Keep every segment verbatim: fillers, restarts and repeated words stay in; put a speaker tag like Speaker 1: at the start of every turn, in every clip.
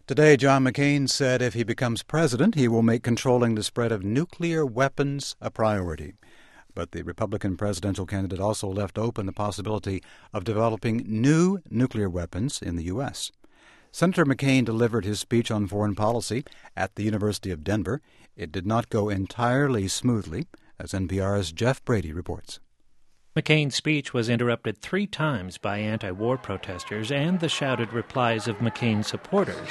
Speaker 1: Today, John McCain said if he becomes president, he will make controlling the spread of nuclear weapons a priority. But the Republican presidential candidate also left open the possibility of developing new nuclear weapons in the U S. Senator McCain delivered his speech on foreign policy at the University of Denver. It did not go entirely smoothly, as N P R's Jeff Brady reports.
Speaker 2: McCain's speech was interrupted three times by anti-war protesters and the shouted replies of McCain's supporters.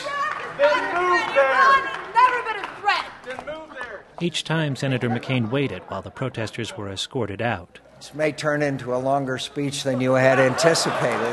Speaker 2: Each time, Senator McCain waited while the protesters were escorted out.
Speaker 3: This may turn into a longer speech than you had anticipated.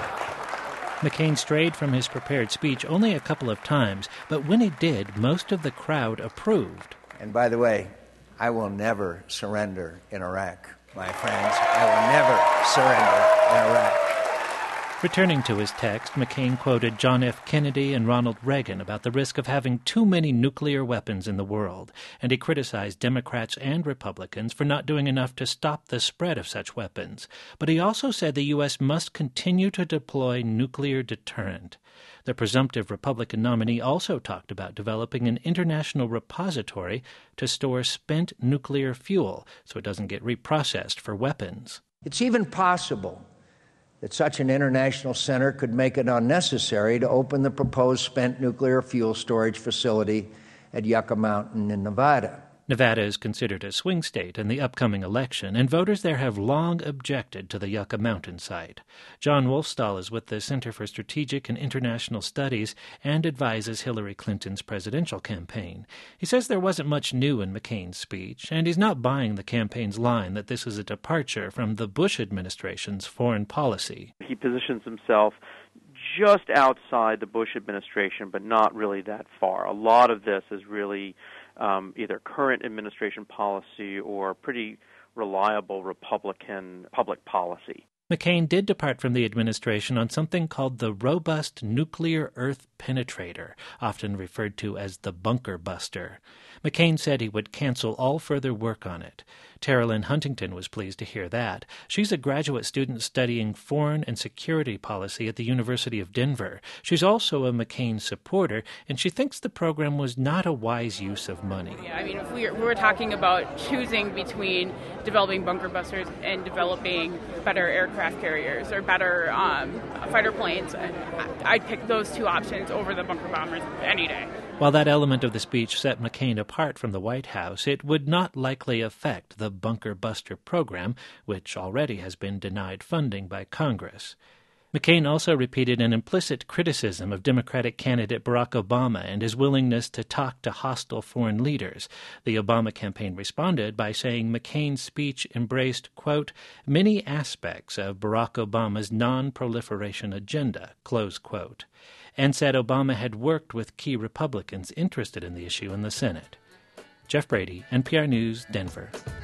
Speaker 2: McCain strayed from his prepared speech only a couple of times, but when he did, most of the crowd approved.
Speaker 3: And by the way, I will never surrender in Iraq, my friends. I will never surrender in Iraq.
Speaker 2: Returning to his text, McCain quoted John F. Kennedy and Ronald Reagan about the risk of having too many nuclear weapons in the world, and he criticized Democrats and Republicans for not doing enough to stop the spread of such weapons. But he also said the U S must continue to deploy nuclear deterrent. The presumptive Republican nominee also talked about developing an international repository to store spent nuclear fuel so it doesn't get reprocessed for weapons.
Speaker 3: It's even possible that such an international center could make it unnecessary to open the proposed spent nuclear fuel storage facility at Yucca Mountain in Nevada.
Speaker 2: Nevada is considered a swing state in the upcoming election, and voters there have long objected to the Yucca Mountain site. John Wolfstall is with the Center for Strategic and International Studies and advises Hillary Clinton's presidential campaign. He says there wasn't much new in McCain's speech, and he's not buying the campaign's line that this is a departure from the Bush administration's foreign policy.
Speaker 4: He positions himself just outside the Bush administration, but not really that far. A lot of this is really Um, either current administration policy or pretty reliable Republican public policy.
Speaker 2: McCain did depart from the administration on something called the Robust Nuclear Earth Penetrator, often referred to as the Bunker Buster. McCain said he would cancel all further work on it. Teralyn Huntington was pleased to hear that. She's a graduate student studying foreign and security policy at the University of Denver. She's also a McCain supporter, and she thinks the program was not a wise use of money.
Speaker 5: Yeah, I mean, if we were talking about choosing between developing bunker busters and developing better aircraft carriers or better um, fighter planes, I'd pick those two options over the bunker bombers any day.
Speaker 2: While that element of the speech set McCain apart from the White House, it would not likely affect the Bunker Buster program, which already has been denied funding by Congress. McCain also repeated an implicit criticism of Democratic candidate Barack Obama and his willingness to talk to hostile foreign leaders. The Obama campaign responded by saying McCain's speech embraced, quote, many aspects of Barack Obama's non-proliferation agenda, close quote, and said Obama had worked with key Republicans interested in the issue in the Senate. Jeff Brady, N P R News, Denver.